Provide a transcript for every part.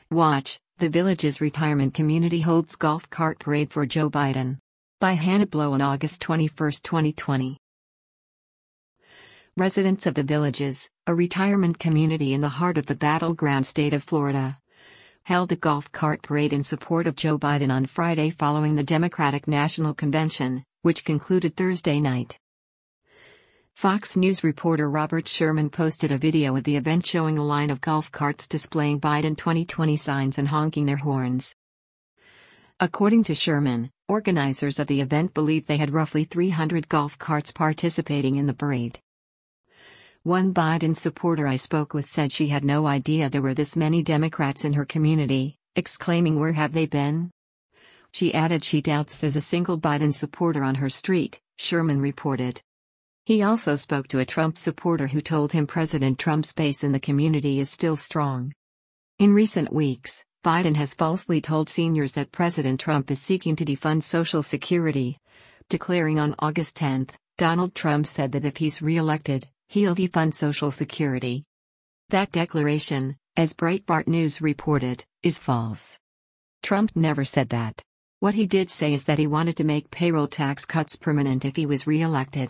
Watch, The Villages Retirement Community Holds Golf Cart Parade for Joe Biden. By Hannah Blow on August 21, 2020. Residents of The Villages, a retirement community in the heart of the battleground state of Florida, held a golf cart parade in support of Joe Biden on Friday following the Democratic National Convention, which concluded Thursday night. Fox News reporter Robert Sherman posted a video of the event showing a line of golf carts displaying Biden 2020 signs and honking their horns. According to Sherman, organizers of the event believed they had roughly 300 golf carts participating in the parade. One Biden supporter I spoke with said she had no idea there were this many Democrats in her community, exclaiming, "Where have they been?" She added she doubts there's a single Biden supporter on her street, Sherman reported. He also spoke to a Trump supporter who told him President Trump's base in the community is still strong. In recent weeks, Biden has falsely told seniors that President Trump is seeking to defund Social Security, declaring on August 10, Donald Trump said that if he's re-elected, he'll defund Social Security. That declaration, as Breitbart News reported, is false. Trump never said that. What he did say is that he wanted to make payroll tax cuts permanent if he was re-elected.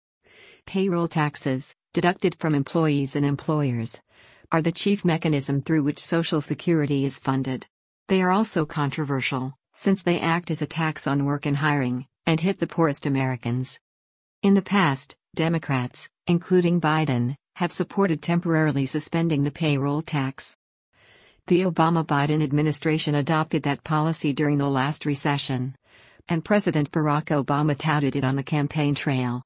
Payroll taxes, deducted from employees and employers, are the chief mechanism through which Social Security is funded. They are also controversial, since they act as a tax on work and hiring, and hit the poorest Americans. In the past, Democrats, including Biden, have supported temporarily suspending the payroll tax. The Obama-Biden administration adopted that policy during the last recession, and President Barack Obama touted it on the campaign trail.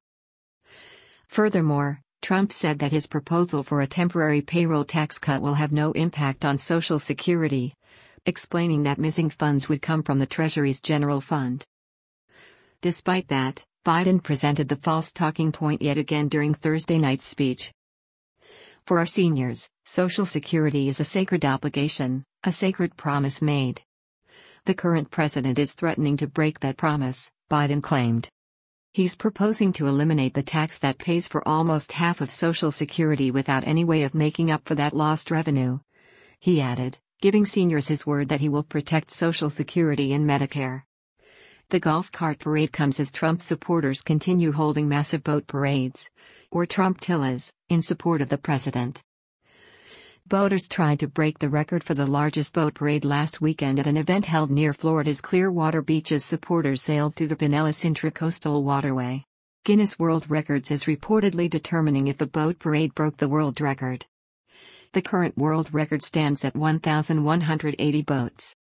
Furthermore, Trump said that his proposal for a temporary payroll tax cut will have no impact on Social Security, explaining that missing funds would come from the Treasury's general fund. Despite that, Biden presented the false talking point yet again during Thursday night's speech. For our seniors, Social Security is a sacred obligation, a sacred promise made. The current president is threatening to break that promise, Biden claimed. He's proposing to eliminate the tax that pays for almost half of Social Security without any way of making up for that lost revenue. He added, giving seniors his word that he will protect Social Security and Medicare. The golf cart parade comes as Trump supporters continue holding massive boat parades, or Trumptillas, in support of the president. Boaters tried to break the record for the largest boat parade last weekend at an event held near Florida's Clearwater Beach as supporters sailed through the Pinellas Intracoastal Waterway. Guinness World Records is reportedly determining if the boat parade broke the world record. The current world record stands at 1,180 boats.